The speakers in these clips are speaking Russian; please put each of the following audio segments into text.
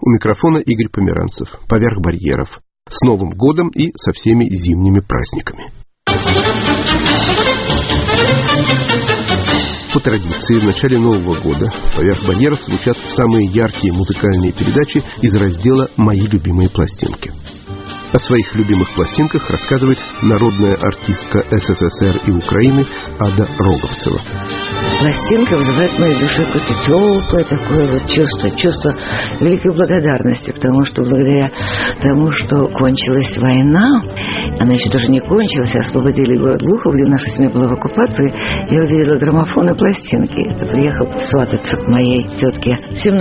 У микрофона Игорь Померанцев. «Поверх барьеров». С Новым годом и со всеми зимними праздниками. По традиции, в начале Нового года «Поверх барьеров» звучат самые яркие музыкальные передачи из раздела «Мои любимые пластинки». О своих любимых пластинках рассказывает народная артистка СССР и Украины Ада Роговцева. Пластинка вызывает в моей душе какое-то теплое такое вот чувство великой благодарности, потому что благодаря тому, что кончилась война, она еще даже не кончилась, освободили город Глухов, где наша семья была в оккупации, я увидела граммофон и пластинки. Это приехал свататься к моей тетке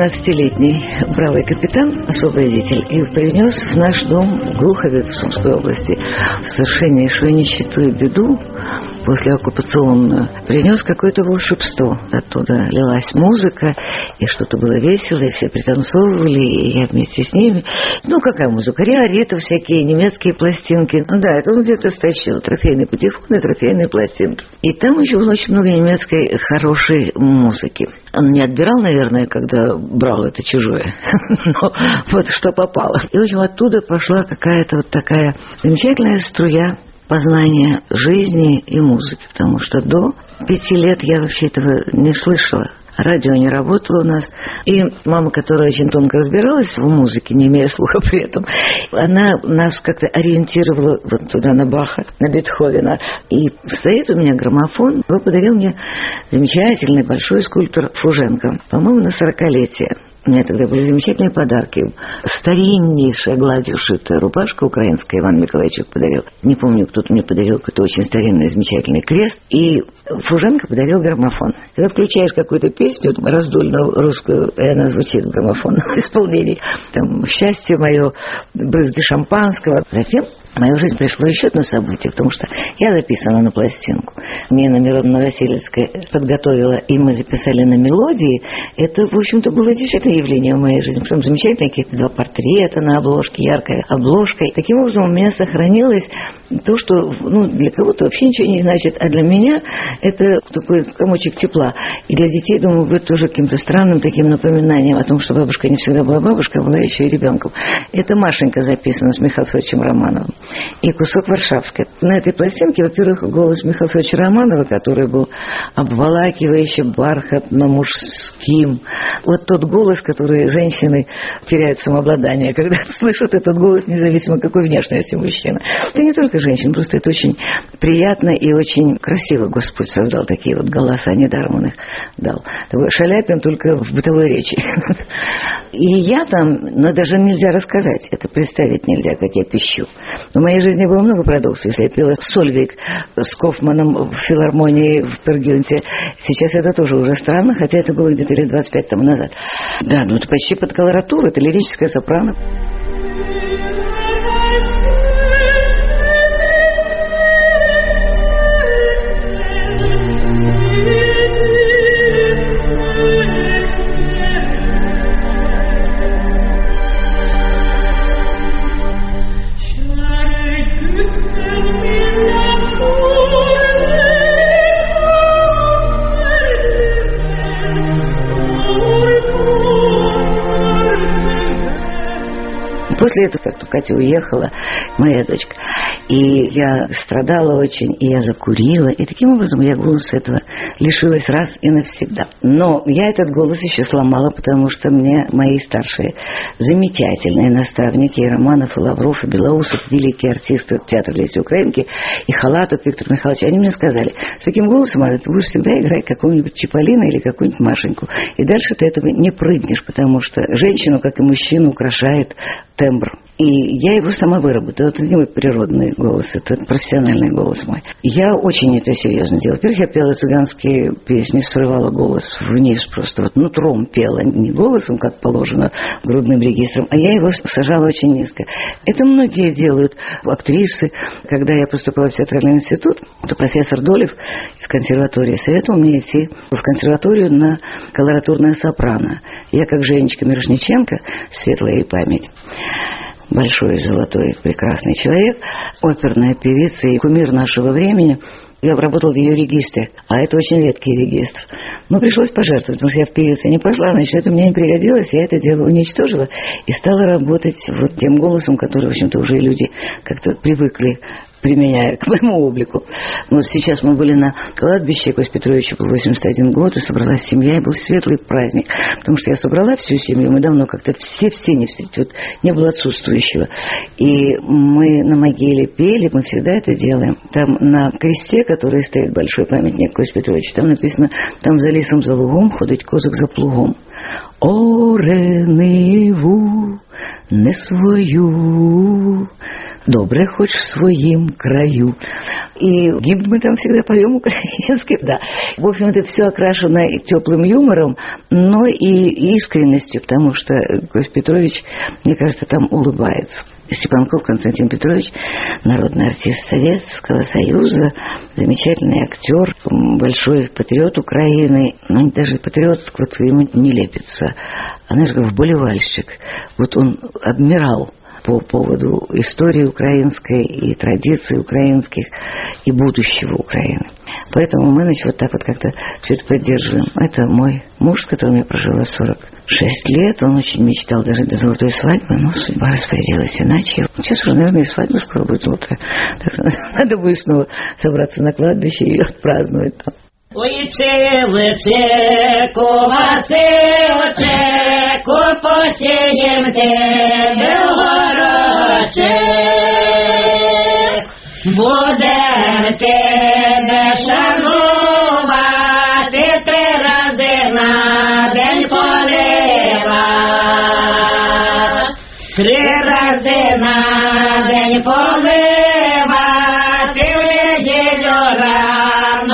17-летний бравый капитан, освободитель, и принес в наш дом в Глухове, в Сумской области, в совершеннейшую нищету и беду, послеоккупационную, принес какое-то волшебство. Оттуда лилась музыка, и что-то было весело, и все пританцовывали, и я вместе с ними. Ну, какая музыка? Риорита, всякие немецкие пластинки. Ну, да, это он где-то стащил. Трофейные патефоны, трофейные пластинки. И там еще было очень много немецкой хорошей музыки. Он не отбирал, наверное, когда брал это чужое. Но вот что попало. И, в общем, оттуда пошла какая-то вот такая замечательная струя познания жизни и музыки, потому что до 5 лет я вообще этого не слышала. Радио не работало у нас. И мама, которая очень тонко разбиралась в музыке, не имея слуха при этом, она нас как-то ориентировала вот туда, на Баха, на Бетховена. И стоит у меня граммофон. Его подарил мне замечательный большой скульптор Фуженко, по-моему, на 40-летие. У меня тогда были замечательные подарки. Стариннейшая гладью шитая рубашка украинская Иван Миколайчук подарил. Не помню, кто-то мне подарил какой-то очень старинный, замечательный крест. И Фуженко подарил граммофон. Когда включаешь какую-то песню раздольную русскую, и она звучит в граммофонном исполнении. Там «Счастье мое», брызги шампанского. Затем в мою жизнь пришло еще одно событие, потому что я записана на пластинку. Нина Мироновна Васильевская подготовила, и мы записали на мелодии. Это, в общем-то, было действительно явление в моей жизни. Причем замечательные какие-то 2 портрета на обложке, яркая обложка. И таким образом у меня сохранилось то, что для кого-то вообще ничего не значит, а для меня это такой комочек тепла. И для детей, думаю, будет тоже каким-то странным таким напоминанием о том, что бабушка не всегда была бабушкой, а была еще и ребенком. Это Машенька записана с Михаилом Федоровичем Романовым. И кусок Варшавской. На этой пластинке, во-первых, голос Михаила Федоровича Романова, который был обволакивающе, бархатно, мужским. Вот тот голос, который женщины теряют самообладание, когда слышат этот голос, независимо какой внешности мужчина. Это не только женщин, просто это очень приятно и очень красиво Господь создал такие вот голоса, недаром он их дал. Такой Шаляпин только в бытовой речи. И я там, даже нельзя рассказать, это представить нельзя, как я пищу. В моей жизни было много парадоксов. Если я пела Сольвейк с Кофманом в филармонии в Пергюнте, сейчас это тоже уже странно, хотя это было где-то лет 25 тому назад. Да, это почти под колоратуру, это лирическая сопрано. После этого, как Катя уехала, моя дочка, и я страдала очень, и я закурила, и таким образом я голоса этого лишилась раз и навсегда. Но я этот голос еще сломала, потому что мне мои старшие замечательные наставники, и Романов, и Лавров, и Белоусов, великие артисты театра Леси Украинки, и Халатов Виктор Михайлович, они мне сказали: с таким голосом ты будешь всегда играть какого-нибудь Чиполлино или какую-нибудь Машеньку, и дальше ты этого не прыгнешь, потому что женщину, как и мужчину, украшает тембр. И я его сама выработала. Это не мой природный голос, это профессиональный голос мой. Я очень это серьезно делала. Во-первых, я пела цыганские песни, срывала голос вниз просто. Вот нутром пела, не голосом, как положено, грудным регистром, а я его сажала очень низко. Это многие делают, актрисы. Когда я поступала в театральный институт, то профессор Долев из консерватории советовал мне идти в консерваторию на колоратурное сопрано. Я, как Женечка Мирошниченко, светлая ей память, большой, золотой, прекрасный человек, оперная певица и кумир нашего времени, Я работала в ее регистре, а это очень редкий регистр. Но пришлось пожертвовать, потому что я в певице не пошла, значит, это мне не пригодилось, я это дело уничтожила и стала работать вот тем голосом, который, в общем-то, уже люди как-то привыкли, применяя к моему облику. Вот сейчас мы были на кладбище, Кость Петровичу был 81 год, и собралась семья, и был светлый праздник. Потому что я собрала всю семью, мы давно как-то все не встретились, вот не было отсутствующего. И мы на могиле пели, мы всегда это делаем. Там на кресте, который стоит, большой памятник Кость Петровичу, там написано: там за лісом, за лугом ходить козак за плугом. Оре ниву не свою, добре хоть в своем краю. И гимн мы там всегда поем украинский, да. В общем, это все окрашено теплым юмором, но и искренностью, потому что Кость Петрович, мне кажется, там улыбается. Степанков Константин Петрович, народный артист Советского Союза, замечательный актер, большой патриот Украины, но даже патриот вот ему не лепится, а знаешь, как вболевальщик. Вот он обмирал по поводу истории украинской и традиций украинских и будущего Украины. Поэтому мы, значит, вот так вот как-то все это поддерживаем. Это мой муж, с которым я прожила 46 лет. Он очень мечтал даже до золотой свадьбы, но судьба распорядилась иначе. Сейчас уже, наверное, и свадьба скоро будет золотая. Так что надо будет снова собраться на кладбище и отпраздновать там. Ой, Васильчику, посієм тебе горочек, будем тебе шанувати 3 рази на день поливати, 3 рази на день поливати, в неділю рано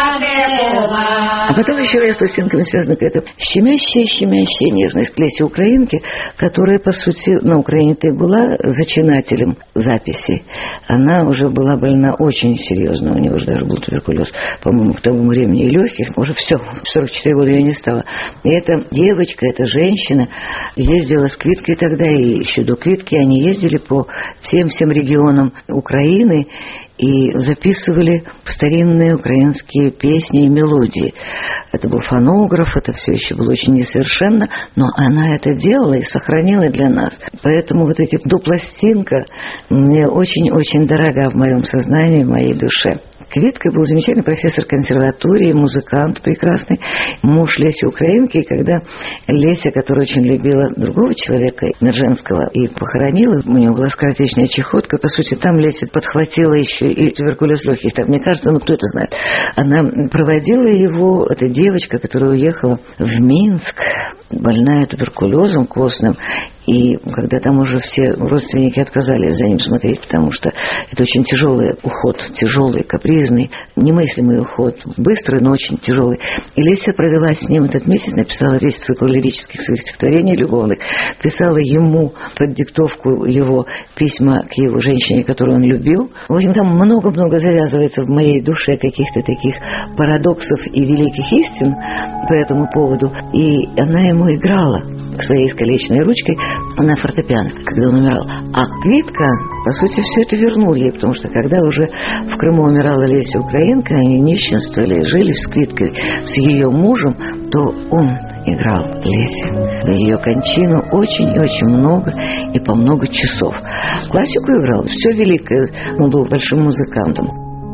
А потом еще раз с пластинками связана какая-то щемящая нежность к Лесе Украинке, которая, по сути, на Украине-то и была зачинателем записи. Она уже была больна очень серьезно, у нее уже даже был туберкулез, по-моему, к тому времени и легких, уже все, в 44 года ее не стало. И эта девочка, эта женщина ездила с Квиткой тогда, и еще до Квитки они ездили по всем регионам Украины и записывали старинные украинские песни и мелодии. Это был фонограф, это все еще было очень несовершенно, но она это делала и сохранила для нас. Поэтому вот эти пластинка мне очень-очень дорога в моем сознании, в моей душе. Квитка был замечательный профессор консерватории, музыкант прекрасный, муж Леси Украинки. И когда Леся, которая очень любила другого человека, Мерженского, и похоронила, у него была скоротечная чехотка, по сути, там Леся подхватила еще и туберкулез легких. Так, мне кажется, ну кто это знает. Она проводила его, эта девочка, которая уехала в Минск, больная туберкулезом костным, и когда там уже все родственники отказались за ним смотреть, потому что это очень тяжелый уход, тяжелый, капризный, немыслимый уход, быстрый, но очень тяжелый. И Леся провела с ним этот месяц, написала весь цикл лирических своих стихотворений любовных, писала ему под диктовку его письма к его женщине, которую он любил. В общем, там много-много завязывается в моей душе каких-то таких парадоксов и великих истин по этому поводу. И она ему играла своей искалеченной ручкой на фортепиано, когда он умирал. А Квитка, по сути, все это вернул ей, потому что когда уже в Крыму умирала Леся Украинка, они нищенствовали, жили с Квиткой, с ее мужем, то он играл Лесе на ее кончину очень-очень много и по много часов. Классику играл, все великое, он был большим музыкантом.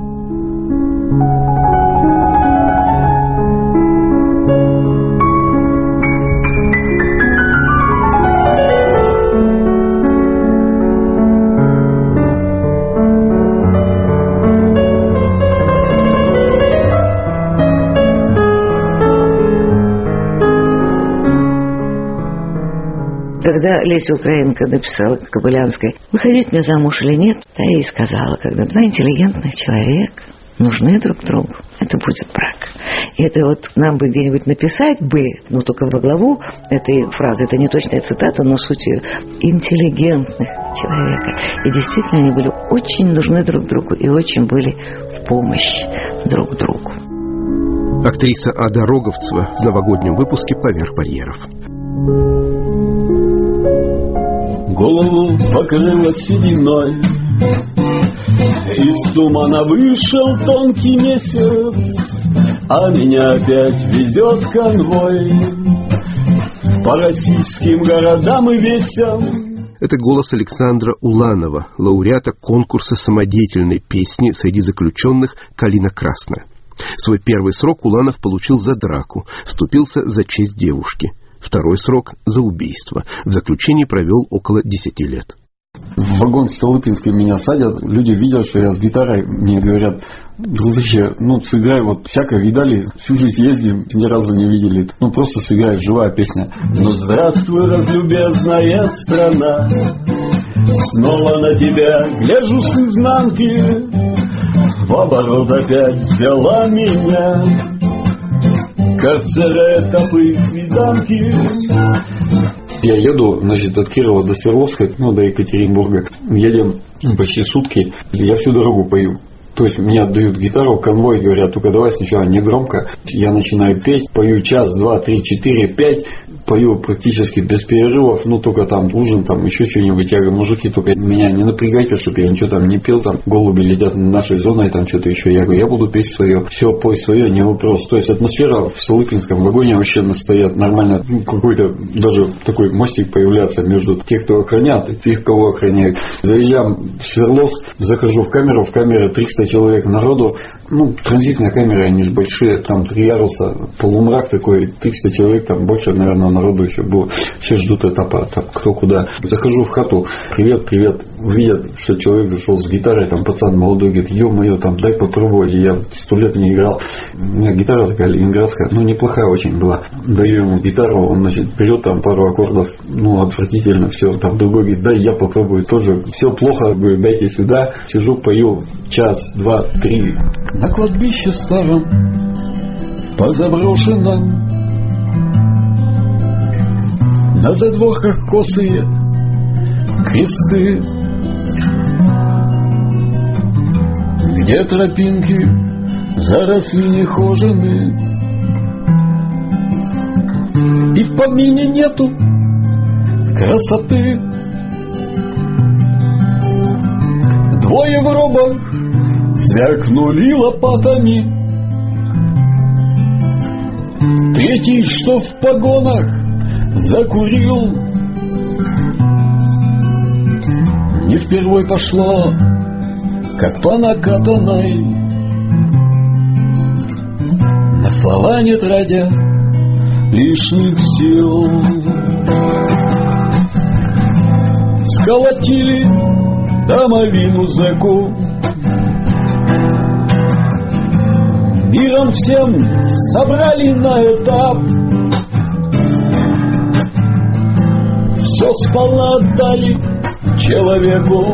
Когда Леся Украинка написала Кобылянской: «Выходить мне замуж или нет?», я ей сказала: когда 2 интеллигентных человека нужны друг другу, это будет брак. И это вот нам бы где-нибудь написать бы, но только во главу этой фразы, это не точная цитата, но суть ее, интеллигентных человека. И действительно они были очень нужны друг другу и очень были в помощь друг другу. Актриса Ада Роговцева в новогоднем выпуске «Поверх барьеров». Голову покрыла сединой, и Из тумана вышел тонкий месяц, а меня опять везет конвой по российским городам и весям. Это голос Александра Уланова, лауреата конкурса самодеятельной песни среди заключенных «Калина красная». Свой первый срок Уланов получил за драку, вступился за честь девушки. Второй срок – за убийство. В заключении провел около 10 лет. В вагон в Столыпинске меня садят, люди видят, что я с гитарой, мне говорят: дружище, сыграй, всякое видали, всю жизнь ездим, ни разу не видели, просто сыграй, живая песня. Здравствуй, разлюбезная страна, снова на тебя гляжу с изнанки, в оборот опять взяла меня карцера, этапы, свиданки. Я еду, от Кирова до Свердловска, до Екатеринбурга. Едем почти сутки, я всю дорогу пою. То есть мне отдают гитару, конвой, говорят: только давай сначала не громко. Я начинаю петь, пою час, 2, 3, 4, 5. Пою практически без перерывов, только там ужин, там еще что-нибудь. Я говорю: мужики, только меня не напрягайте, чтобы я ничего там не пел, там голуби летят над нашей зоной, там что-то еще. Я говорю: я буду петь свое, все, пой свое, не вопрос. То есть атмосфера в Столыпинском вагоне вообще настоят нормально, какой-то даже такой мостик появляется между тех, кто охраняет, и тех, кого охраняют. Заезжаем в Свердловск, захожу в камере 300 человек народу, транзитная камера, они же большие, там 3 яруса, полумрак такой, 300 человек, там больше, наверное, народу еще было. Все ждут этапа, там, кто куда. Захожу в хату: привет, привет. Видят, что человек зашел с гитарой, там пацан молодой говорит: ё-моё, там дай попробовать. Я 100 лет не играл. У меня гитара такая ленинградская, неплохая очень была. Даю ему гитару, он, берет там пару аккордов, отвратительно все. Там другой говорит: дай я попробую тоже. Все плохо, говорю, дайте сюда. Сижу, пою час, 2, 3. На кладбище старом, по заброшенном, на задворках косые кресты, где тропинки заросли нехожены, и в помине нету красоты. Двое в робах звякнули лопатами, третий, что в погонах, закурил. Не впервой пошло, как по накатанной, на слова не тратя лишних сил. Сколотили домовину зэку, миром всем собрали на этап, все сполна отдали человеку.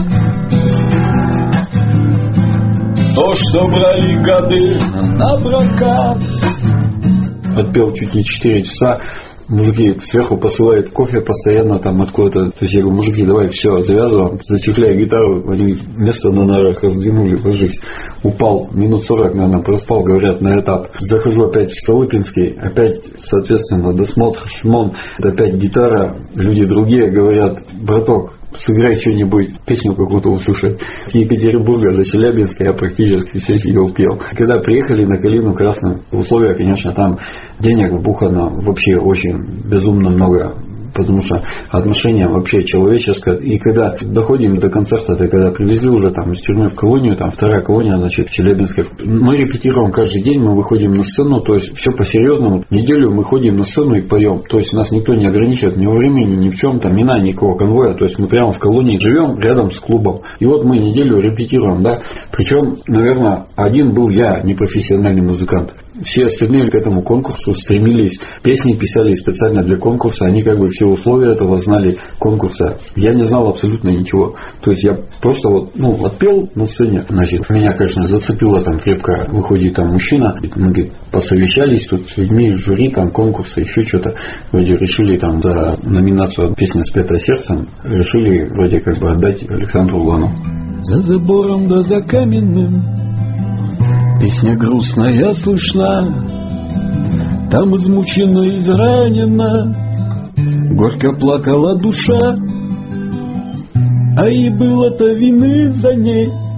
То, что брали годы на прокат. Отпел чуть не 4 часа. Мужики сверху посылают кофе постоянно там откуда-то. То есть я говорю: мужики, давай все, завязываем, зачехляй гитару. Они место на нарах раздвинули, ложись. Упал, минут 40, наверное, проспал, говорят, на этап. Захожу опять в Столыпинский, опять, соответственно, досмотр, шмон. Опять гитара, люди другие говорят: браток, сыграй что-нибудь, песню какую-то услышать. С Екатеринбурга до Челябинска я практически все сидел, пел. Когда приехали на Калину Красную, условия, конечно, там денег вбухано вообще очень безумно много. Потому что отношение вообще человеческое. И когда доходим до концерта, это когда привезли уже там из тюрьмы в колонию, там 2-я колония, в Челябинске. Мы репетируем каждый день, мы выходим на сцену, то есть все по-серьезному. Неделю мы ходим на сцену и поем. То есть нас никто не ограничивает ни во времени, ни в чем, там ни на никакого конвоя. То есть мы прямо в колонии живем рядом с клубом. И вот мы неделю репетируем, да. Причем, наверное, один был я, непрофессиональный музыкант. Все остальные к этому конкурсу стремились, песни писали специально для конкурса, они как бы все условия этого знали, конкурса. Я не знал абсолютно ничего. То есть я просто отпел на сцене. Значит, меня, конечно, зацепило там крепко, выходит там мужчина, мы, говорит, посовещались тут с людьми, жюри, там конкурса, еще что-то. Вроде решили там за номинацию «Песня, спетая сердцем», решили вроде как бы отдать Александру Уланову. За забором да за каменным песня грустная слышна, там измучена, изранена, горько плакала душа, а и было-то вины за ней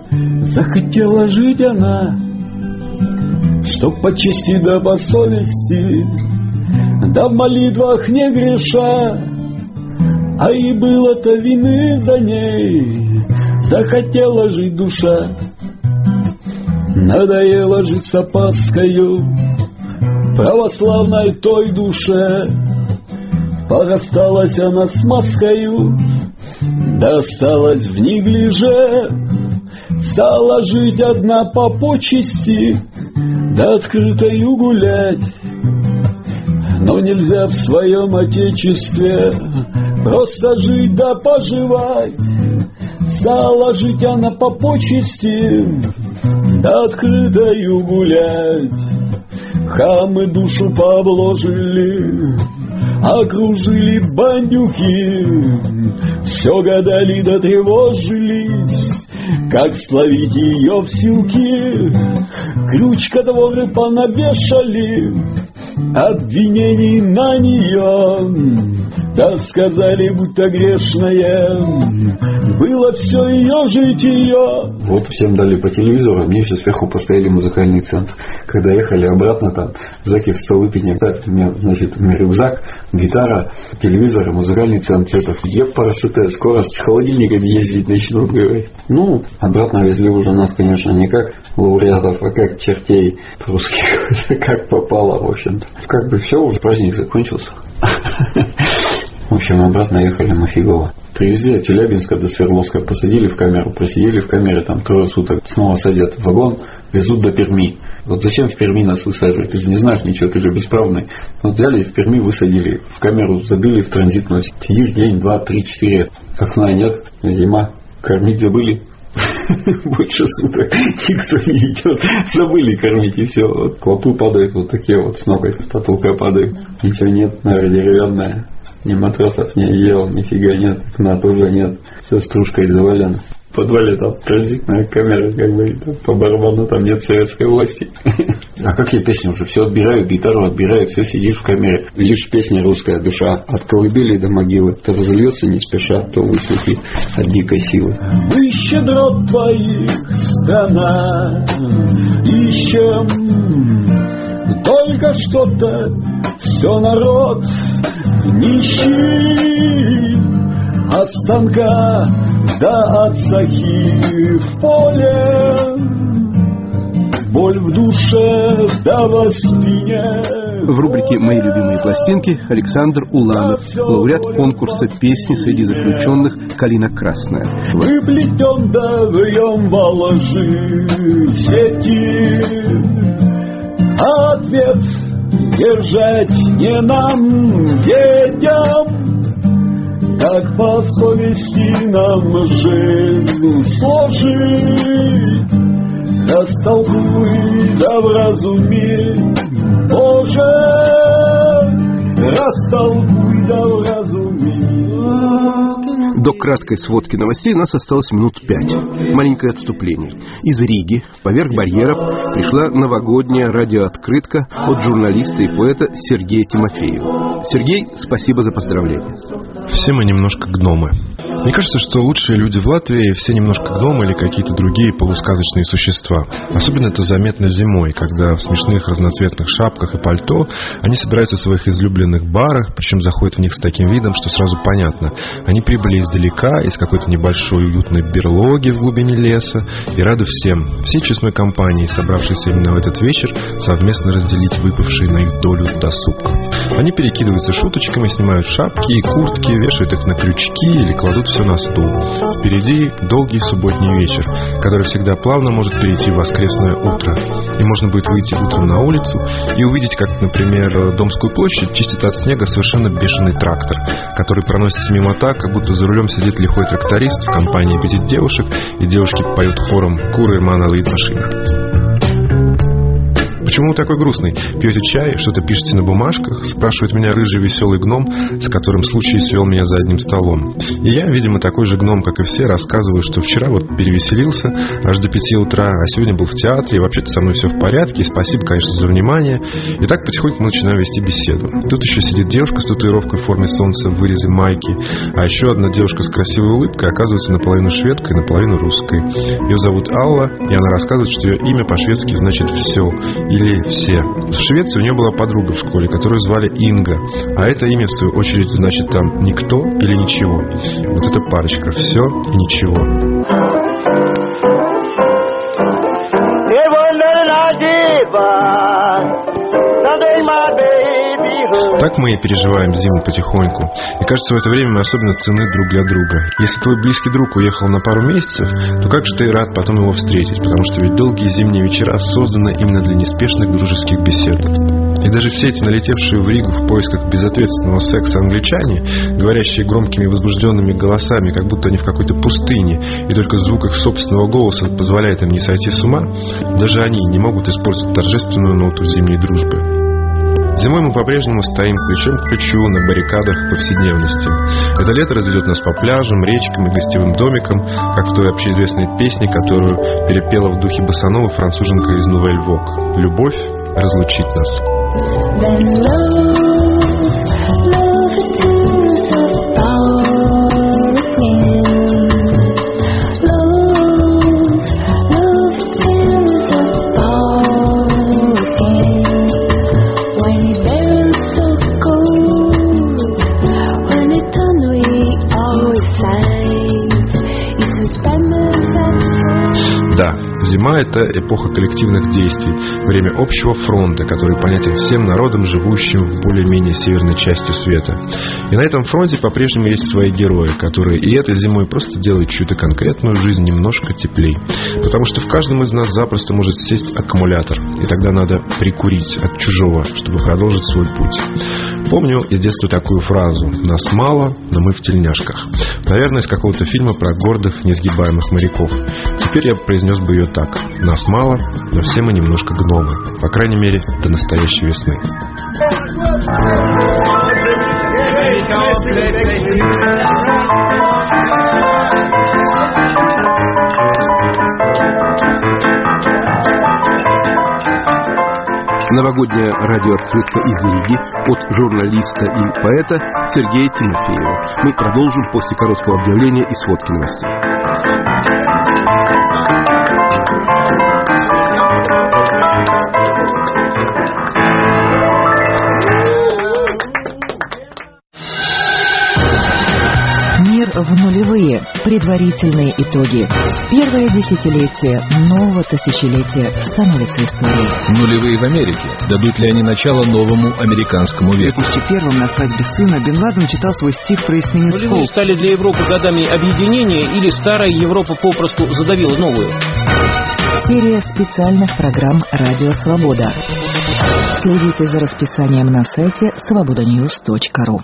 Захотела жить она, чтоб по чести да по совести, да в молитвах не греша, а и было-то вины за ней. Захотела жить душа, надоело жить с опаскою православной той душе. Порасталась она с маскою, да осталась в неглиже. Стала жить одна по почести, да открытою гулять. Но нельзя в своем отечестве просто жить да поживать. Стала жить она по почести, да открытою гулять. Хамы душу пообложили, окружили бандюки, все гадали да тревожились, как словить ее в силки. Крючка дворы понавешали обвинений на нее, да сказали, будто грешная было все ее житие. Вот всем дали по телевизору, мне все сверху поставили музыкальный центр. Когда ехали обратно, там зэки в Столыпине, у меня, значит, рюкзак, гитара, телевизор, музыкальный центр. Я парашюте, скоро с холодильниками ездить начнут, говорить. Ну, обратно везли уже нас, конечно, не как лауреатов, а как чертей русских, как попало, в общем-то. Как бы все, уже праздник закончился. В общем, обратно ехали мы фигово. Привезли от Челябинска до Свердловска, посадили в камеру, просидели в камере там 3 суток, снова садят в вагон, везут до Перми. Вот зачем в Перми нас высаживать? Ты же не знаешь ничего, ты же бесправный. Вот взяли и в Перми высадили, в камеру забили в транзитную. Сидишь день, 2, 3, 4, окна нет, зима, кормить забыли. Больше суток никто не идет, забыли кормить, и все. Вот клопы падают вот такие вот, с ногой с потолка падают. Ничего нет, наверное, деревянная. Ни матрасов не ел, нифига нет, окна тоже нет. Все стружкой завалено. В подвале там транзитная камера, как бы, там, по барабану там нет советской власти. А как я песню уже все отбираю, гитару отбираю, все сидишь в камере. Лишь песня «Русская душа» от колыбели до могилы. То разольется не спеша, то высветит от дикой силы. Мы щедрот твоих страна ищем, только что-то все народ нищий. От станка да от сахи в поле, боль в душе да во спине. В рубрике «Мои любимые пластинки» Александр Уланов, лауреат конкурса песни среди заключенных «Калина красная». Выплетен да вьем во лжи сети, а ответ держать не нам, детям. Как по совести нам жизнь сложить, растолкуй да вразуми, Боже, растолкуй да вразуми. До краткой сводки новостей нас осталось минут 5. Маленькое отступление. Из Риги поверх барьеров пришла новогодняя радиооткрытка от журналиста и поэта Сергея Тимофеева. Сергей, спасибо за поздравления. Все мы немножко гномы. Мне кажется, что лучшие люди в Латвии все немножко гномы или какие-то другие полусказочные существа. Особенно это заметно зимой, когда в смешных разноцветных шапках и пальто они собираются в своих излюбленных барах, причем заходят в них с таким видом, что сразу понятно. Они прибыли издалека, из какой-то небольшой уютной берлоги в глубине леса и рады всей честной компании, собравшейся именно в этот вечер, совместно разделить выпавший на их долю досуг. Они перекидываются шуточками, снимают шапки и куртки, вешают их на крючки или кладут все на стул. Впереди долгий субботний вечер, который всегда плавно может перейти в воскресное утро. И можно будет выйти утром на улицу и увидеть, как, например, Домскую площадь чистит от снега совершенно бешеный трактор, который проносится мимо так, как будто за рулем сидит лихой тракторист в компании 5 девушек, и девушки поют хором «Куры, мана, лит машина». «Почему вы такой грустный? Пьете чай, что-то пишете на бумажках?» — спрашивает меня рыжий веселый гном, с которым случай свел меня за одним столом. И я, видимо, такой же гном, как и все, рассказываю, что вчера вот перевеселился аж до 5 утра, а сегодня был в театре, и вообще-то со мной все в порядке, и спасибо, конечно, за внимание. И так потихоньку мы начинаем вести беседу. Тут еще сидит девушка с татуировкой в форме солнца в вырезе майки, а еще одна девушка с красивой улыбкой оказывается наполовину шведкой, наполовину русской. Ее зовут Алла, и она рассказывает, что ее имя по-шведски значит «все» или «все». В Швеции у нее была подруга в школе, которую звали Инга, а это имя, в свою очередь, значит там «никто» или «ничего». Вот эта парочка «все» и «ничего». Так мы и переживаем зиму потихоньку. И кажется, в это время мы особенно ценны друг для друга. Если твой близкий друг уехал на пару месяцев, то как же ты рад потом его встретить? Потому что ведь долгие зимние вечера созданы именно для неспешных дружеских бесед. И даже все эти налетевшие в Ригу в поисках безответственного секса англичане, говорящие громкими возбужденными голосами, как будто они в какой-то пустыне, и только звук их собственного голоса позволяет им не сойти с ума, даже они не могут использовать торжественную ноту зимней дружбы. Зимой мы по-прежнему стоим плечом к плечу на баррикадах повседневности. Это лето разведет нас по пляжам, речкам и гостевым домикам, как в той общеизвестной песне, которую перепела в духе босанова француженка из Нувель Вог. «Любовь разлучит нас». Зима – это эпоха коллективных действий, время общего фронта, который понятен всем народам, живущим в более-менее северной части света. И на этом фронте по-прежнему есть свои герои, которые и этой зимой просто делают чью-то конкретную жизнь немножко теплей. Потому что в каждом из нас запросто может сесть аккумулятор, и тогда надо прикурить от чужого, чтобы продолжить свой путь. Помню из детства такую фразу: «Нас мало, но мы в тельняшках». Наверное, из какого-то фильма про гордых, несгибаемых моряков. Теперь я произнес бы ее так: «Нас мало, но все мы немножко гномы». По крайней мере, до настоящей весны. Новогодняя радиооткрытка из Риги от журналиста и поэта Сергея Тимофеева. Мы продолжим после короткого объявления и сводки новостей. В нулевые. Предварительные итоги. Первое десятилетие нового тысячелетия становится историей. Нулевые в Америке. Дадут ли они начало новому американскому веку? В 2001-м на свадьбе сына Бен Ладен читал свой стих про эсминец Холл. Нулевые стали для Европы годами объединения, или старая Европа попросту задавила новую? Серия специальных программ «Радио Свобода». Следите за расписанием на сайте svobodanews.ru.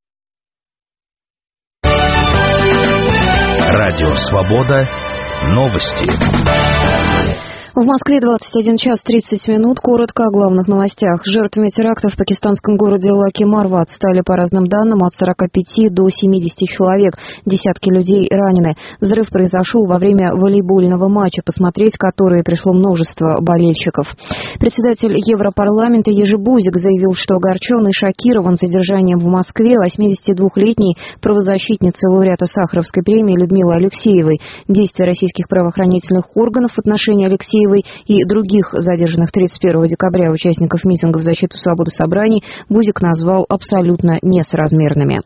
Радио «Свобода». Новости. В Москве 21 час 30 минут. Коротко о главных новостях. Жертвами теракта в пакистанском городе Лаки-Марват стали, по разным данным, от 45 до 70 человек. Десятки людей ранены. Взрыв произошел во время волейбольного матча, посмотреть который пришло множество болельщиков. Председатель Европарламента Ежи Бузик заявил, что огорчен и шокирован задержанием в Москве 82-летней правозащитницы лауреата Сахаровской премии Людмилы Алексеевой. Действия российских правоохранительных органов в отношении Алексеевой и других задержанных 31 декабря участников митинга в защиту свободы собраний Бузик назвал абсолютно несоразмерными.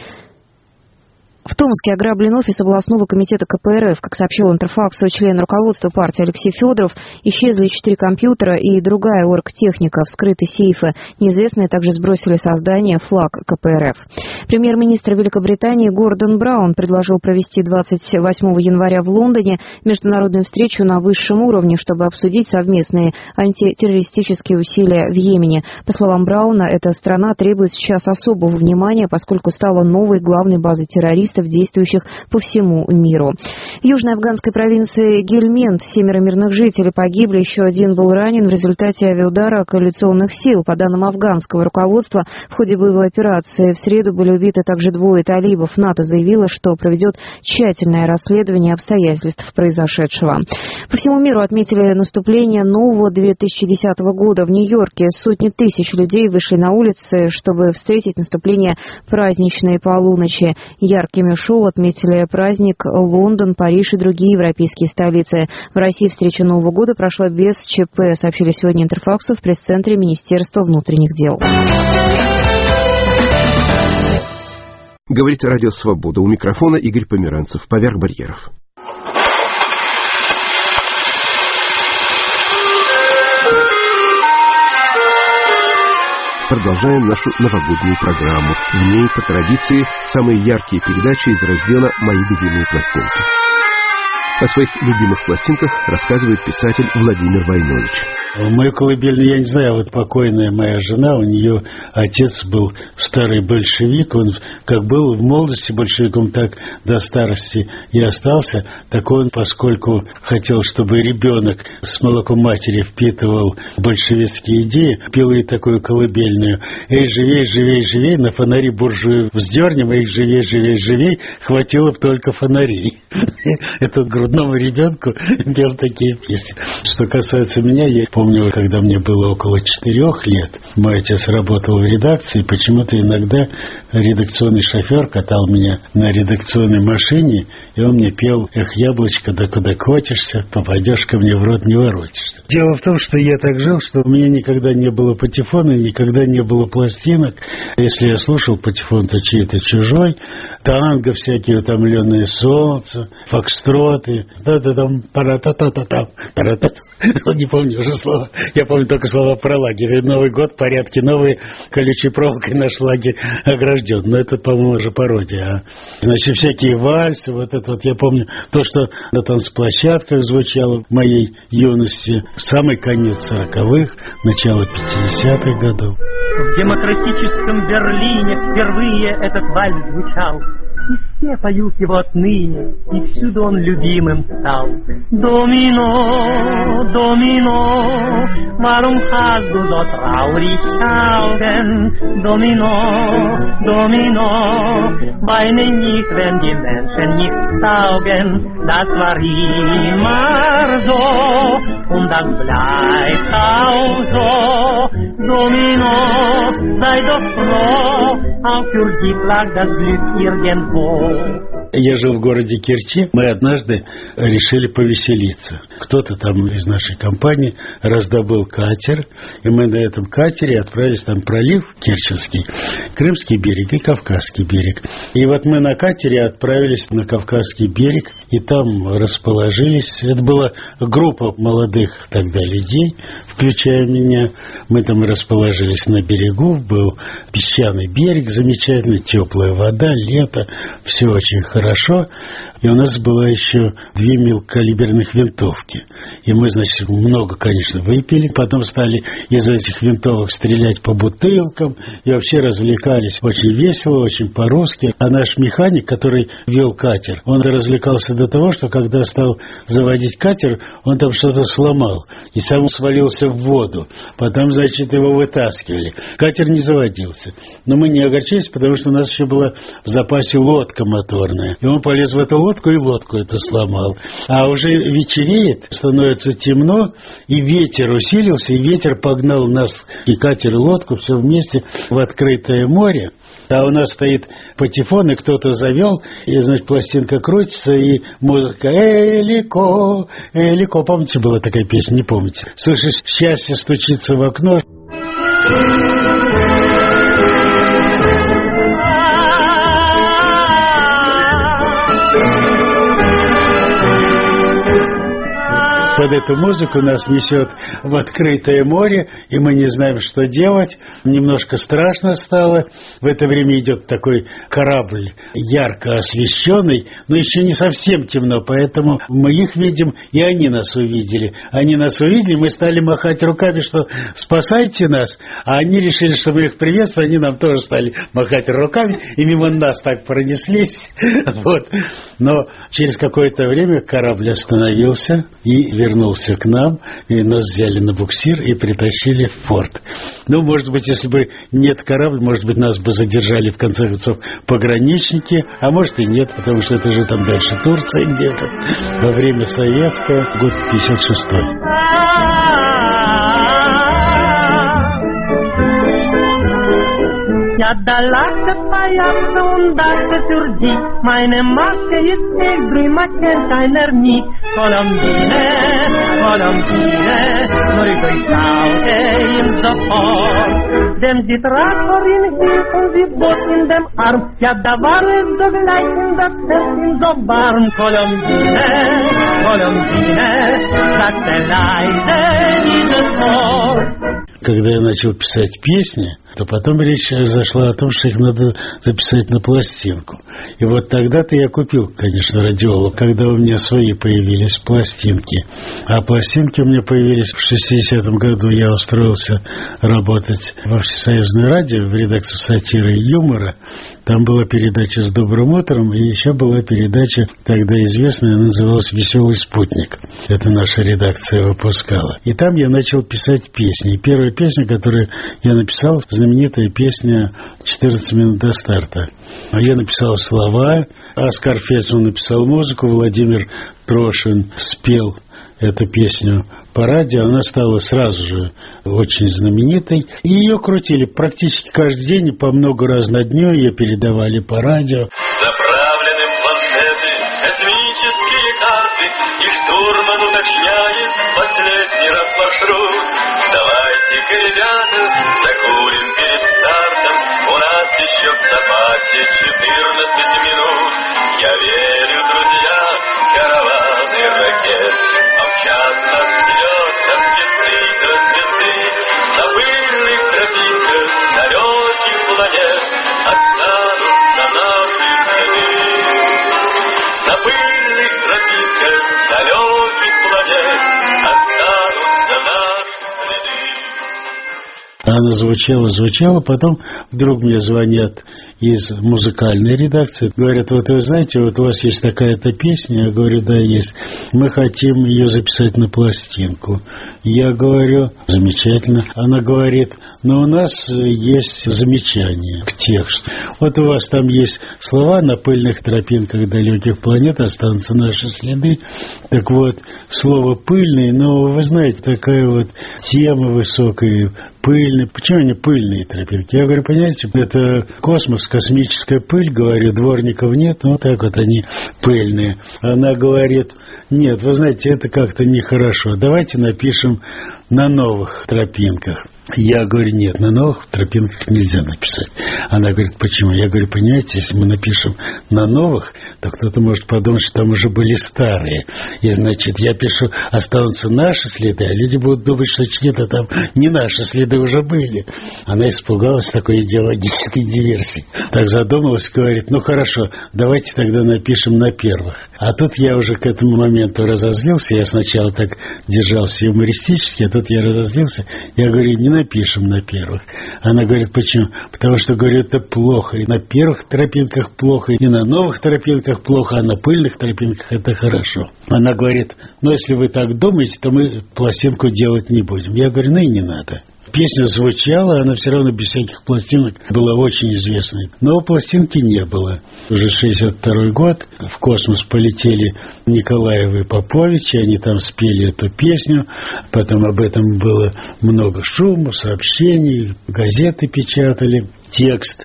В Томске ограблен офис областного комитета КПРФ. Как сообщил Интерфаксу член руководства партии Алексей Федоров, исчезли 4 компьютера и другая оргтехника, вскрыты сейфы. Неизвестные также сбросили со здания флаг КПРФ. Премьер-министр Великобритании Гордон Браун предложил провести 28 января в Лондоне международную встречу на высшем уровне, чтобы обсудить совместные антитеррористические усилия в Йемене. По словам Брауна, эта страна требует сейчас особого внимания, поскольку стала новой главной базой террористов, действующих по всему миру. В южной афганской провинции Гельманд 7 мирных жителей погибли, еще один был ранен в результате авиаудара коалиционных сил. По данным афганского руководства, в ходе боевой операции в среду были убиты также 2 талибов. НАТО заявило, что проведет тщательное расследование обстоятельств произошедшего. По всему миру отметили наступление нового 2010 года. В Нью-Йорке сотни тысяч людей вышли на улицы, чтобы встретить наступление праздничной полуночи. Яркими шоу отметили праздник Лондон, Париж и другие европейские столицы. В России встреча Нового года прошла без ЧП, сообщили сегодня Интерфаксу в пресс-центре Министерства внутренних дел. Говорит Радио Свобода. У микрофона Игорь Померанцев. Поверх барьеров. Продолжаем нашу новогоднюю программу. В ней, по традиции, самые яркие передачи из раздела «Мои любимые пластинки». О своих любимых пластинках рассказывает писатель Владимир Войнович. Мою колыбельную, я не знаю, вот покойная моя жена, у нее отец был старый большевик, он как был в молодости большевиком, так до старости и остался. Так он, поскольку хотел, чтобы ребенок с молоком матери впитывал большевистские идеи, пел ей такую колыбельную: «Эй, живей, живей, живей, на фонари буржуев вздернем, эй, живей, живей, живей, хватило бы только фонарей». Это грудному ребенку пел такие песни. Что касается меня, я помню, когда мне было около 4 лет, мой отец работал в редакции, почему-то иногда редакционный шофер катал меня на редакционной машине, и он мне пел: «Эх, яблочко, да куда котишься, попадешь ко мне в рот, не воротишься». Дело в том, что я так жил, что у меня никогда не было патефона, никогда не было пластинок. Если я слушал патефон, то чей-то чужой, танго всякие, утомленные солнце, фокстроты, да-да-там, пара-та-та-та-там, пара-та-та. Не помню уже слова. Я помню только слова про лагерь. Новый год, порядки новые, колючей проволокой наш лагерь огражден. Но это, по-моему, уже пародия. Значит, всякие вальсы, вот это вот я помню. То, что на танцплощадках звучало в моей юности. Самый конец 40-х, начало 50-х годов. В демократическом Берлине впервые этот вальс звучал. И все поют его отныне, и всюду он любимым стал. Domino, Domino, warum hast du so traurig Augen? Domino, Domino, weine nicht, wenn die Menschen nicht taugen. Das war immer so, und das bleibt auch so. Domino, sei doch froh, auch für dich lag das Glück irgendwo. Я жил в городе Керчи. Мы однажды решили повеселиться. Кто-то там из нашей компании раздобыл катер, и мы на этом катере отправились, там пролив Керченский, Крымский берег и Кавказский берег. И вот мы на катере отправились на Кавказский берег, и там расположились. Это была группа молодых тогда людей, включая меня. Мы там расположились на берегу, был песчаный берег замечательный, теплая вода, лето, все очень хорошо. И у нас было еще 2 мелкокалиберных винтовки. И мы, значит, много, конечно, выпили. Потом стали из этих винтовок стрелять по бутылкам. И вообще развлекались очень весело, очень по-русски. А наш механик, который вел катер, он развлекался до того, что когда стал заводить катер, он там что-то сломал. И сам свалился в воду. Потом, значит, его вытаскивали. Катер не заводился. Но мы не огорчились, потому что у нас еще была в запасе лодка моторная. И он полез в эту лодку, и лодку эту сломал. А уже вечереет, становится темно, и ветер усилился, и ветер погнал нас, и катер, и лодку, все вместе в открытое море. А у нас стоит патефон, и кто-то завел, и, значит, пластинка крутится, и музыка «Элико, Элико». Помните, была такая песня, не помните? Слышишь, счастье стучится в окно. под эту музыку нас несет в открытое море, и мы не знаем, что делать. Немножко страшно стало. В это время идет такой корабль, ярко освещенный, но еще не совсем темно, поэтому мы их видим, и они нас увидели. Они нас увидели, мы стали махать руками, что спасайте нас, а они решили, что мы их приветствуем, они нам тоже стали махать руками, и мимо нас так пронеслись. Вот. Но через какое-то время корабль остановился и вернулся к нам, и нас взяли на буксир и притащили в порт. Ну, может быть, если бы нет корабля, может быть, нас бы задержали, в конце концов, пограничники, а может и нет, потому что это же там дальше Турция где-то. Во время советского, год 56-й. Ja, da lachte Pajace und dachte für die, meine Maske ist echt drüber, kennt keiner nie. Colombine, Colombine, nur ich durchschaute ihn sofort. Denn sie trag vor ihm hin und sie bot in dem Arm, ja, da war es so gleich in das Herzen so warm. Colombine, Colombine, sagte leise dieses Wort. Когда я начал писать песни, то потом речь зашла о том, что их надо записать на пластинку. И вот тогда-то я купил, конечно, радиолу, когда у меня свои появились пластинки. А пластинки у меня появились в 60-м году. Я устроился работать во Всесоюзное радио, в редакцию сатиры и юмора. Там была передача «С добрым утром», и еще была передача, тогда известная, называлась «Веселый спутник». Это наша редакция выпускала. И там я начал писать песни. И первая песня, которую я написал, знаменитая песня «14 минут до старта». Я написал слова, Оскар Фельдсман написал музыку, Владимир Трошин спел эту песню по радио. Она стала сразу же очень знаменитой. И ее крутили практически каждый день, и по много раз на дню ее передавали по радио. Заправлены в планшеты космические карты, и штурман уточняет последний раз маршрут. Давайте-ка, ребята, закурим перед стартом, у нас еще в запасе 14 минут. Я верю, друзья, караваны ракет помчат нас вперед от звезды до звезды. На пыльных тропинках далеких планет останутся наши следы. На пыльных тропинках далеких планет останутся наши следы. Она звучала, потом вдруг мне звонят из музыкальной редакции. Говорят, вот вы знаете, вот у вас есть такая-то песня. Я говорю, да, есть. Мы хотим ее записать на пластинку. Я говорю, замечательно. Она говорит, но у нас есть замечания к тексту. Вот у вас там есть слова: на пыльных тропинках далеких планет останутся наши следы. Так вот, слово «пыльный», но вы знаете, такая вот тема высокая, пыльный. Почему они пыльные тропинки? Я говорю, понимаете, это космос, космическая пыль, говорю, дворников нет, ну так вот они пыльные. Она говорит, нет, вы знаете, это как-то нехорошо, давайте напишем на новых тропинках. Я говорю, нет, на новых тропинках нельзя написать. Она говорит, почему? Я говорю, понимаете, если мы напишем на новых, то кто-то может подумать, что там уже были старые. И, значит, я пишу, останутся наши следы, а люди будут думать, что где-то там не наши следы уже были. Она испугалась такой идеологической диверсии. Так задумалась, говорит, ну хорошо, давайте тогда напишем на первых. А тут я уже к этому моменту разозлился. Я сначала так держался юмористически, а тут я разозлился. Я говорю, не напишем на первых. Она говорит, почему? Потому что, говорю, это плохо. И на первых тропинках плохо, и на новых тропинках плохо, а на пыльных тропинках это хорошо. Она говорит, ну, если вы так думаете, то мы пластинку делать не будем. Я говорю, ну и не надо. Песня звучала, она все равно без всяких пластинок была очень известной. Но пластинки не было. Уже 62-й год, в космос полетели Николаев и Попович, и они там спели эту песню. Потом об этом было много шума, сообщений, газеты печатали текст.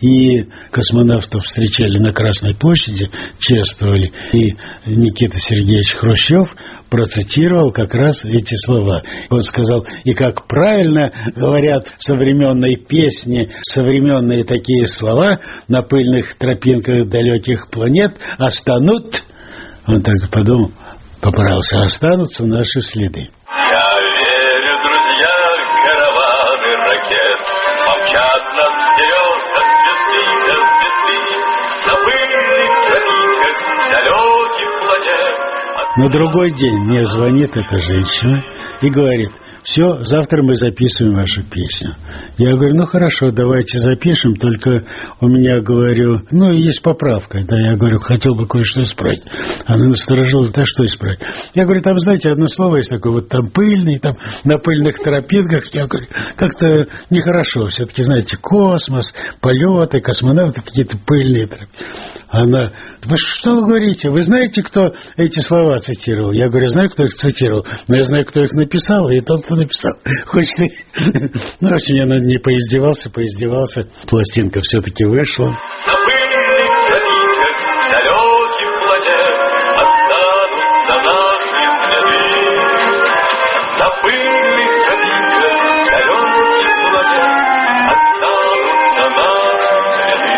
И космонавтов встречали на Красной площади, чествовали. И Никита Сергеевич Хрущев процитировал как раз эти слова. Он сказал, и как правильно говорят в современной песне современные такие слова: на пыльных тропинках далеких планет останут. Он так подумал, поправился, останутся наши следы. Я верю, друзья, караваны ракет помчат нас вперед, как цветы, на пыльных границах далеких планет. На другой день мне звонит эта женщина и говорит: все, завтра мы записываем вашу песню. Я говорю: ну хорошо, давайте запишем, только у меня, говорю, есть поправка. Да, я говорю, хотел бы кое-что исправить. Она насторожилась: да что исправить? Я говорю, там, знаете, одно слово есть такое, вот там пыльный, там на пыльных тропинках. Я говорю, как-то нехорошо. Все-таки, знаете, космос, полеты, космонавты, какие-то пыльные тропинки. Она: вы что вы говорите? Вы знаете, кто эти слова цитировал? Я говорю, знаю, кто их цитировал, но я знаю, кто их написал, и тот, кто написал. Хочет. Очень я над ней поиздевался. Пластинка все-таки вышла. На пыльных границах далеких планет останутся наши следы. На пыльных границах далеких планет останутся наши следы.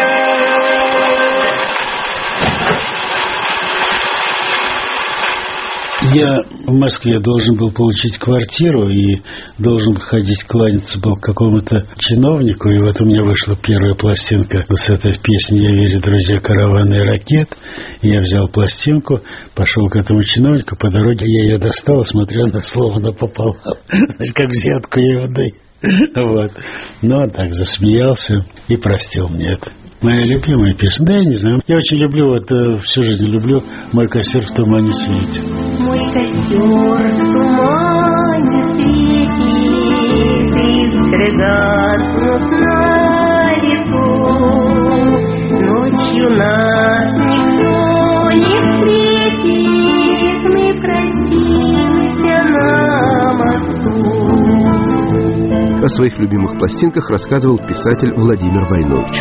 Я в Москве должен был получить квартиру и должен ходить кланяться был к какому-то чиновнику. И вот у меня вышла первая пластинка с этой песней «Я верю, друзья, караваны и ракет». И я взял пластинку, пошел к этому чиновнику. По дороге я ее достал, смотрел на слово напополам. Значит, как взятку я его даю. Вот. Ну, он так засмеялся и простил мне это. Моя любимая песня. Да, я не знаю. Я очень люблю, всю жизнь люблю «Мой костер в тумане светит». Мой костер в тумане светит, искры гаснут на ветру. Ночью нас никто не встретит, мы простимся на мосту. О своих любимых пластинках рассказывал писатель Владимир Войнович.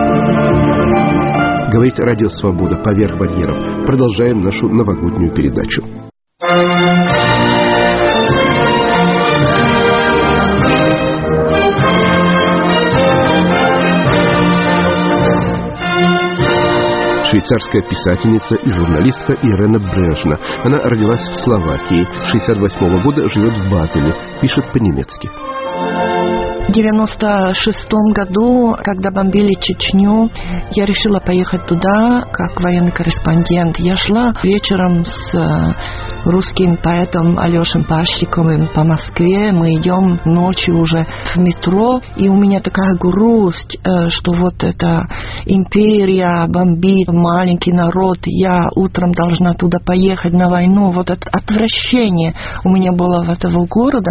Говорит Радио Свобода «Поверх барьеров». Продолжаем нашу новогоднюю передачу. Швейцарская писательница и журналистка Ирена Брежна. Она родилась в Словакии, 1968 года живет в Базеле, пишет по-немецки. В 1996 году, когда бомбили Чечню, я решила поехать туда как военный корреспондент. Я шла вечером с русским поэтом Алешей Парщиковым по Москве. Мы идем ночью уже в метро, и у меня такая грусть, что вот эта империя бомбит маленький народ. Я утром должна туда поехать на войну. Вот это отвращение у меня было от этого города.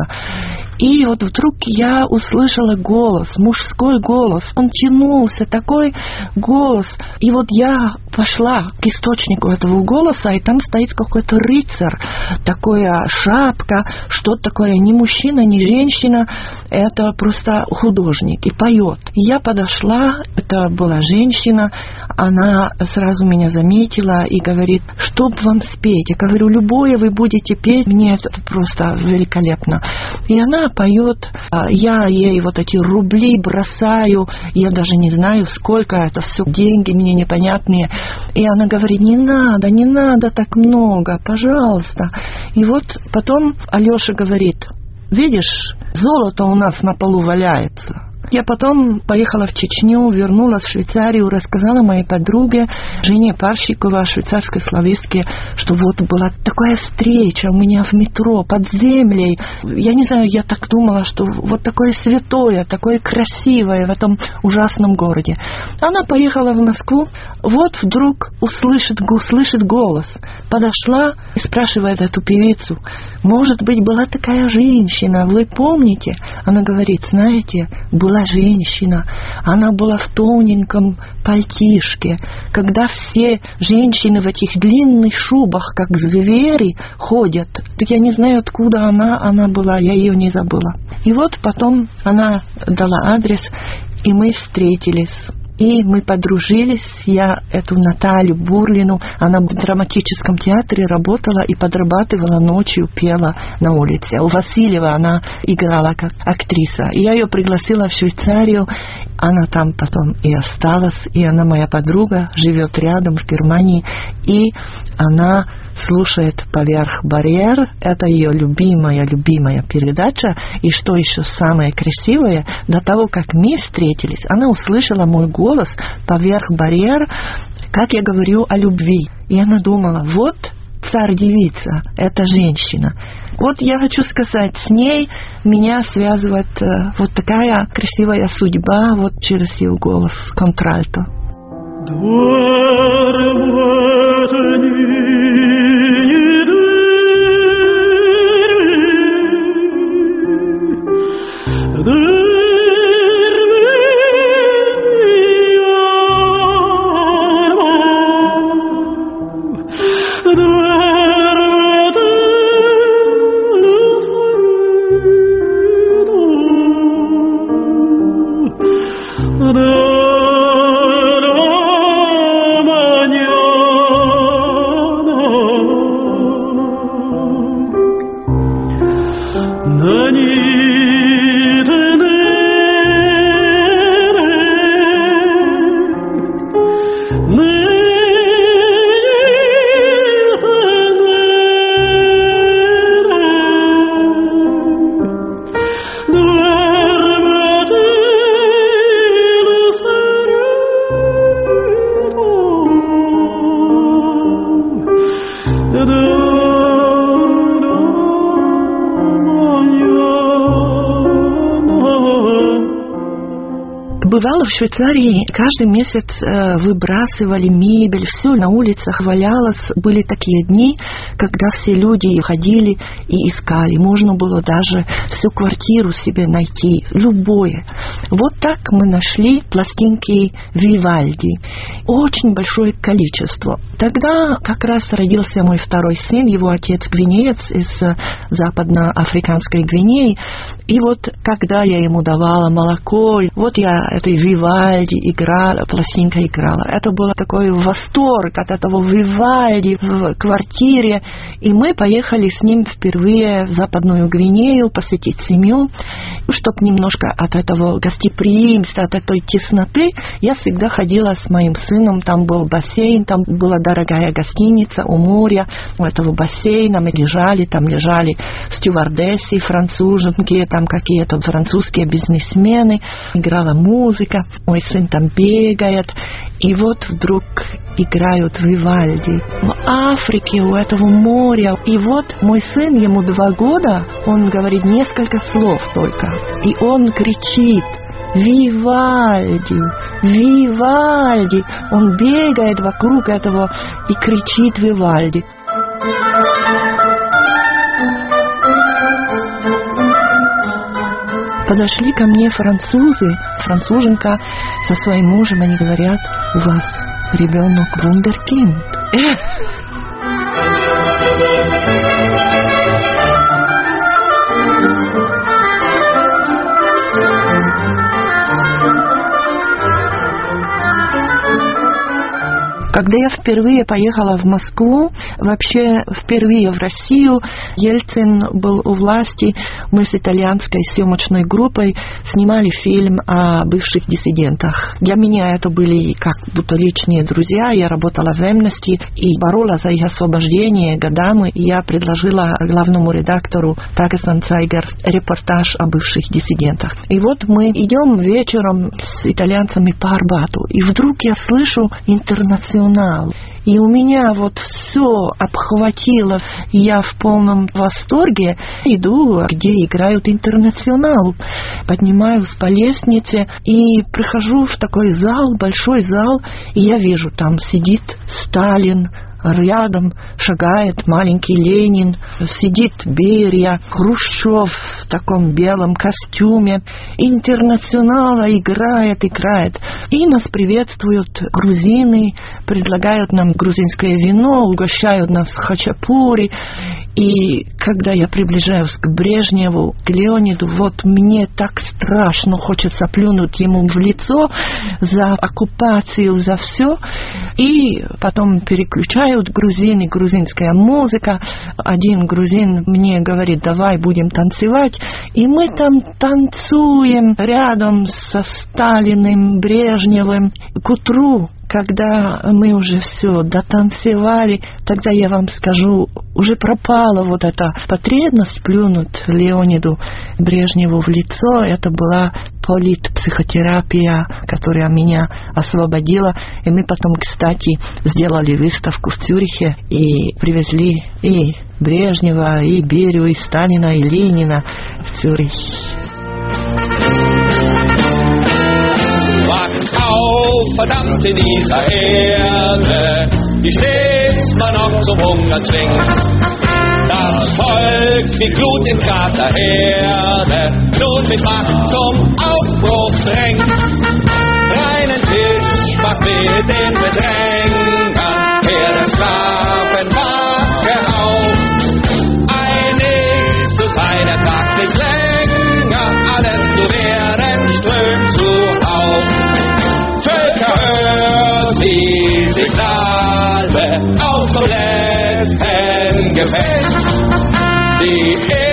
И вот вдруг я услышала голос, мужской голос. Он тянулся, такой голос. И вот я пошла к источнику этого голоса, и там стоит какой-то рыцарь. Такая шапка, что-то такое, ни мужчина, ни женщина. Это просто художник и поет. И я подошла, это была женщина. Она сразу меня заметила и говорит: что бы вам спеть? Я говорю: любое вы будете петь, мне это просто великолепно. И она поет, я ей вот эти рубли бросаю, я даже не знаю, сколько это, все деньги мне непонятные. И она говорит: не надо так много, пожалуйста. И вот потом Алеша говорит: видишь, золото у нас на полу валяется. Я потом поехала в Чечню, вернулась в Швейцарию, рассказала моей подруге Жене Парщикова, швейцарской славистке, что вот была такая встреча у меня в метро под землей. Я не знаю, я так думала, что вот такое святое, такое красивое в этом ужасном городе. Она поехала в Москву, вот вдруг услышит голос. Подошла и спрашивает эту певицу: может быть, была такая женщина, вы помните? Она говорит: знаете, была женщина, она была в тоненьком пальтишке. Когда все женщины в этих длинных шубах, как звери, ходят, я не знаю, откуда она была, я ее не забыла. И вот потом она дала адрес, и мы встретились. И мы подружились. Я эту Наталью Бурлину, она в драматическом театре работала и подрабатывала ночью, пела на улице. У Васильева она играла как актриса. И я ее пригласила в Швейцарию. Она там потом и осталась. И она моя подруга, живет рядом в Германии. И она слушает «Поверх барьер». Это ее любимая передача. И что еще самое красивое, до того, как мы встретились, она услышала мой голос «Поверх барьер», как я говорю о любви. И она думала, вот царь-девица, это женщина. Вот я хочу сказать, с ней меня связывает вот такая красивая судьба, вот через ее голос, контральто. Бывало в Швейцарии, каждый месяц выбрасывали мебель, все на улицах валялось. Были такие дни, когда все люди ходили и искали. Можно было даже всю квартиру себе найти, любое. Вот так мы нашли пластинки Вивальди. Очень большое количество. Тогда как раз родился мой второй сын, его отец гвинеец из западноафриканской Гвинеи. И вот когда я ему давала молоко, вот я этой Вивальди играла, пластинка играла. Это был такой восторг от этого Вивальди в квартире. И мы поехали с ним впервые в Западную Гвинею посетить семью, чтобы немножко от этого гостеприимства, от этой тесноты. Я всегда ходила с моим сыном, там был бассейн, там была дорогая гостиница у моря, у этого бассейна мы лежали, там лежали стюардессы, француженки, там какие-то французские бизнесмены, играла музыка, мой сын там бегает, и вот вдруг играют Вивальди. В Африке, у этого моря. И вот мой сын, ему 2 года, он говорит несколько слов только. И он кричит «Вивальди! Вивальди!» Он бегает вокруг этого и кричит «Вивальди!». Подошли ко мне французы, француженка со своим мужем, они говорят, у вас ребенок вундеркинд. Когда я впервые поехала в Москву, вообще впервые в Россию, Ельцин был у власти, мы с итальянской съемочной группой снимали фильм о бывших диссидентах. Для меня это были как будто личные друзья, я работала в Amnesty и боролась за их освобождение годами, и я предложила главному редактору Tagesanzeiger репортаж о бывших диссидентах. И вот мы идем вечером с итальянцами по Арбату, и вдруг я слышу «Интернационал». И у меня вот все обхватило, я в полном восторге иду, где играют «Интернационал». Поднимаюсь по лестнице и прихожу в такой зал, большой зал, и я вижу, там сидит Сталин, рядом шагает маленький Ленин, сидит Берия, Хрущев в таком белом костюме. «Интернационала» играет. И нас приветствуют грузины, предлагают нам грузинское вино, угощают нас хачапури. И когда я приближаюсь к Брежневу, к Леониду, вот мне так страшно, хочется плюнуть ему в лицо за оккупацию, за все. И потом переключают грузины, грузинская музыка. Один грузин мне говорит, давай будем танцевать. И мы там танцуем рядом со Сталиным, Брежневым. К утру когда мы уже все дотанцевали, тогда я вам скажу, уже пропала вот эта потребность плюнуть Леониду Брежневу в лицо. Это была политпсихотерапия, которая меня освободила. И мы потом, кстати, сделали выставку в Цюрихе и привезли и Брежнева, и Берию, и Сталина, и Ленина в Цюрих. Wacht auf, verdammt in dieser Erde, die stets man noch zum Hunger zwingt. Das Volk wie Glut im Krater Herde, nun mit Macht zum Aufbruch drängt. Reinen Tisch macht mit den Bedrängern, her der Sklavenwache auf. Einig zu sein, er tragt nicht länger, alles zu werden strömt zuhauf. Völker, hört die Signale aus dem letzten Gefecht. Die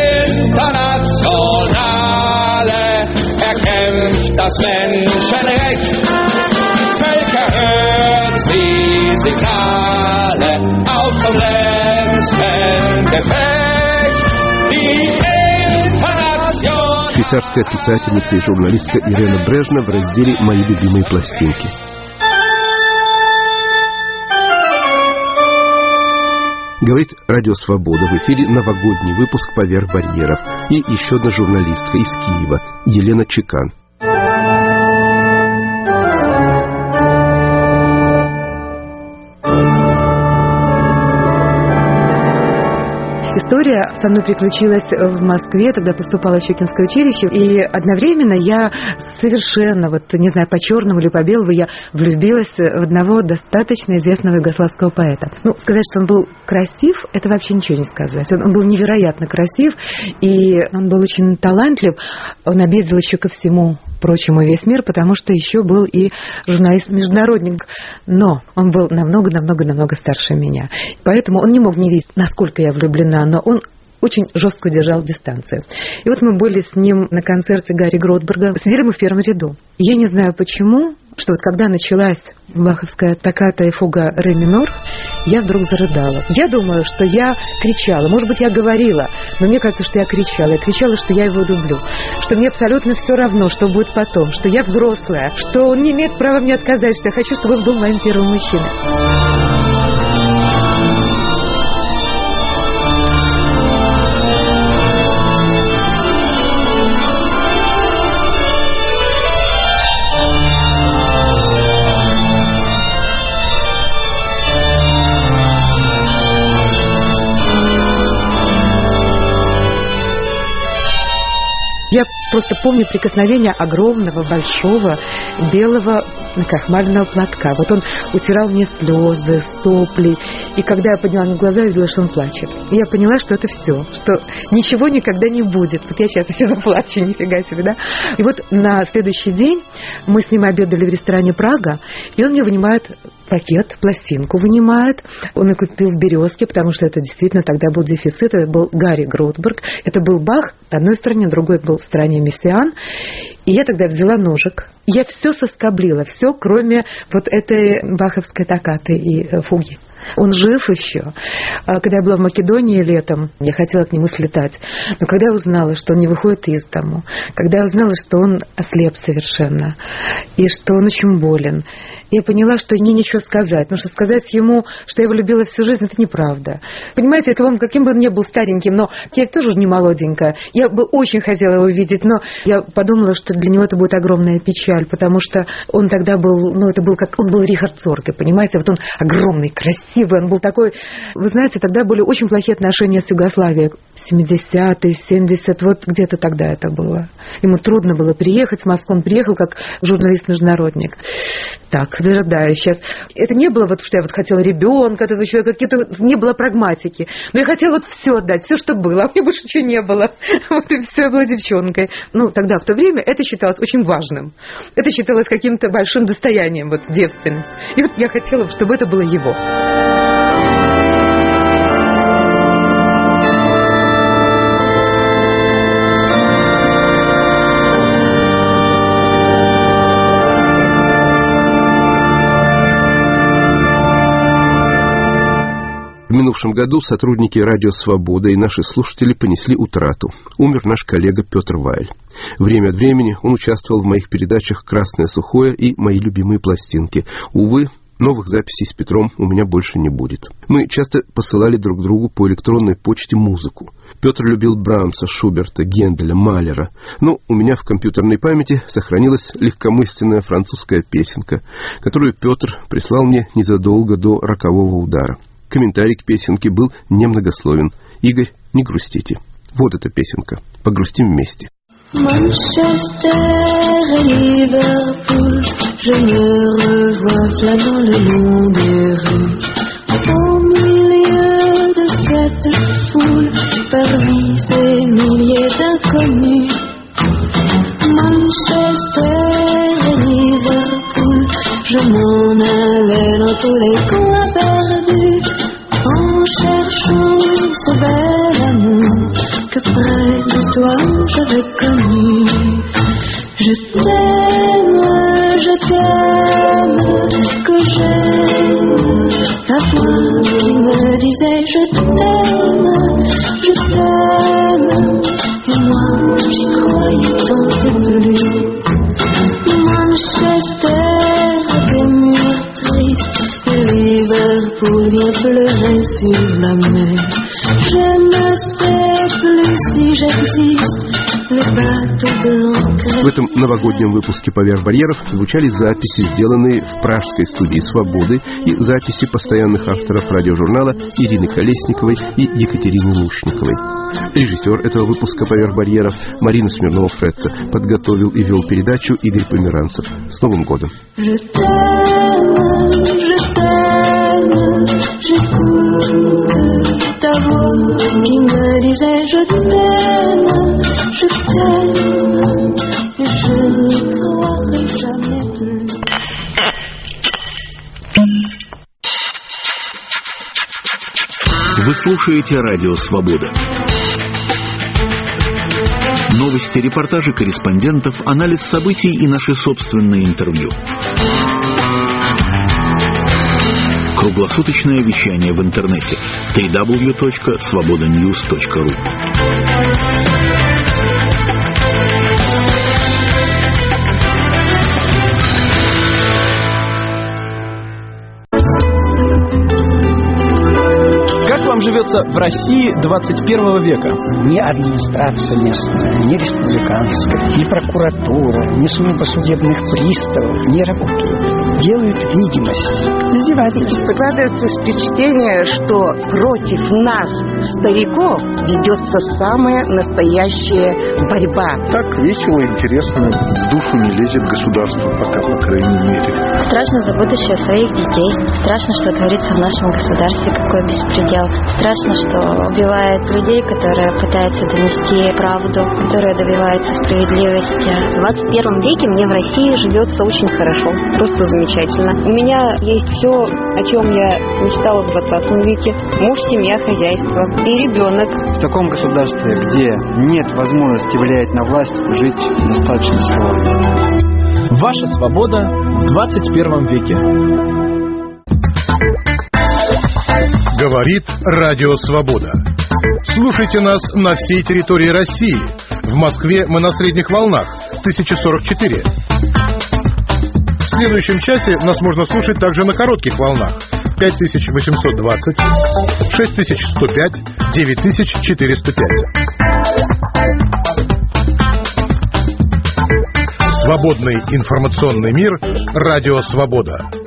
Internationale erkämpft das Menschenrecht. Völker, hört die Signale aus dem letzten Gefecht. Die Internationale. Швейцарская писательница и журналистка Ирена Брежна в разделе «Мои любимые пластинки». Говорит Радио Свобода. В эфире новогодний выпуск «Поверх барьеров». И еще одна журналистка из Киева, Елена Чекан. История со мной приключилась в Москве, тогда поступала в Щекинское училище, и одновременно я совершенно, не знаю, по-черному или по-белому, я влюбилась в одного достаточно известного югославского поэта. Сказать, что он был красив, это вообще ничего не сказать. Он был невероятно красив, и он был очень талантлив, он объездил еще ко всему прочему весь мир, потому что еще был и журналист-международник. Но он был намного старше меня. Поэтому он не мог не видеть, насколько я влюблена, но он очень жестко держал дистанцию. И вот мы были с ним на концерте Гарри Гротберга. Сидели мы в первом ряду. Я не знаю почему, что когда началась баховская токката и фуга ре минор, я вдруг зарыдала. Я думаю, что я кричала. Может быть, я говорила, но мне кажется, что я кричала. Я кричала, что я его люблю, что мне абсолютно все равно, что будет потом, что я взрослая, что он не имеет права мне отказать, что я хочу, чтобы он был моим первым мужчиной. Я просто помню прикосновение огромного, большого, белого накрахмаленного платка. Вот он утирал мне слезы, сопли. И когда я подняла на глаза, видела, что он плачет. И я поняла, что это все, что ничего никогда не будет. Вот я сейчас еще заплачу, нифига себе, да? И вот на следующий день мы с ним обедали в ресторане «Прага», и он мне вынимает пакет, пластинку вынимает. Он ее купил в «Березке», потому что это действительно тогда был дефицит. Это был Гарри Гротберг. Это был Бах в одной стране, другой был в стране Мессиан. И я тогда взяла ножик. Я все соскоблила, все, кроме вот этой баховской токкаты и фуги. Он жив еще. Когда я была в Македонии летом, я хотела к нему слетать. Но когда я узнала, что он не выходит из дому, когда я узнала, что он ослеп совершенно, и что он очень болен, я поняла, что мне нечего сказать. Потому что сказать ему, что я его любила всю жизнь, это неправда. Понимаете, если он каким бы он ни был стареньким, но я тоже не молоденькая. Я бы очень хотела его видеть, но я подумала, что для него это будет огромная печаль, потому что он тогда был, это был как, он был Рихард Зорге, понимаете, вот он огромный, красивый, он был такой. Вы знаете, тогда были очень плохие отношения с Югославией. 70-е, 70, вот где-то тогда это было. Ему трудно было приехать в Москву, он приехал как журналист-международник. Так, зарыдаю сейчас. Это не было что я хотела ребенка, этого человека, не было прагматики. Но я хотела все отдать, все, что было, а мне больше ничего не было. Вот и все, я была девчонкой. Тогда, в то время, это считалось очень важным. Это считалось каким-то большим достоянием, девственность. И вот я хотела, чтобы это было его. В минувшем году сотрудники «Радио Свобода» и наши слушатели понесли утрату. Умер наш коллега Петр Вайль. Время от времени он участвовал в моих передачах «Красное сухое» и «Мои любимые пластинки». Увы, новых записей с Петром у меня больше не будет. Мы часто посылали друг другу по электронной почте музыку. Петр любил Брамса, Шуберта, Генделя, Малера. Но у меня в компьютерной памяти сохранилась легкомысленная французская песенка, которую Петр прислал мне незадолго до рокового удара. Комментарий к песенке был немногословен. Игорь, не грустите. Вот эта песенка. Погрустим вместе. Manchester et Liverpool, je me revois là dans le long des rues. Au milieu de cette foule, parmi ces milliers d'inconnus. Manchester et Liverpool, je m'en allais dans tous les coins perdus, en cherchant ce bel amour que près de toi j'avais connu. Je t'aime, que j'aime ta voix qui me disait je t'aime, et moi j'y croyais tant et plus. Manchester a des murs tristes et Liverpool vient pleurer sur la mer. Je ne sais plus si j'existe. В этом новогоднем выпуске «Поверх барьеров» звучали записи, сделанные в пражской студии «Свободы», и записи постоянных авторов радиожурнала Ирины Колесниковой и Екатерины Лушниковой. Режиссер этого выпуска «Поверх барьеров» Марина Смирнова-Фретца. Подготовил и вел передачу Игорь Померанцев. С Новым годом! Ta voix qui me disait je t'aime, et je n'y croirai jamais plus. Вы слушаете «Радио Свобода». Новости, репортажи корреспондентов, анализ событий и наши собственные интервью. Круглосуточное вещание в интернете www.svobodanews.ru. Как вам живется в России 21 века? Ни администрация местная, ни республиканская, ни прокуратура, ни служба судебных приставов не работают. Делают видимость. Издевательство. Складывается впечатление, что против нас, стариков, ведется самая настоящая борьба. Так весело, интересно, в душу не лезет государство пока, по крайней мере. Страшно за будущее своих детей. Страшно, что творится в нашем государстве, какой беспредел. Страшно, что убивают людей, которые пытаются донести правду, которые добиваются справедливости. В 21 веке мне в России живется очень хорошо, просто замечательно. У меня есть все, о чем я мечтала в 20 веке. Муж, семья, хозяйство и ребенок. В таком государстве, где нет возможности влиять на власть, жить достаточно сложно. Ваша свобода в 21 веке. Говорит Радио Свобода. Слушайте нас на всей территории России. В Москве мы на средних волнах 1044. В следующем часе нас можно слушать также на коротких волнах 5820, 6105, 9405. Свободный информационный мир. Радио Свобода.